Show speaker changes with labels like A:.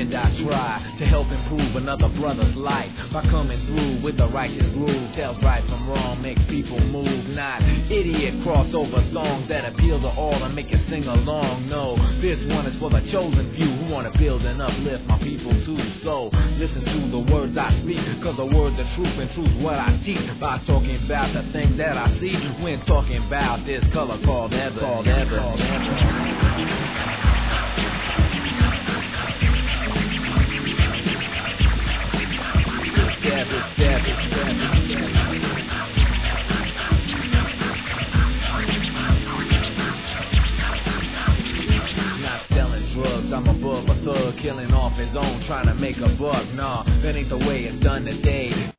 A: And I try to help improve another brother's life by coming through with the righteous groove. Tells right from wrong, makes people move. Not idiot crossover songs that appeal to all and make you sing along. No, this one is for the chosen few who want to build and uplift my people too. So listen to the words I speak, cause the word's the truth and truth's what I teach. By talking about the things that I see when talking about this color called evidence. Not selling drugs, I'm above a thug, killing off his own, trying to make a buck. Nah, that ain't the way it's done today.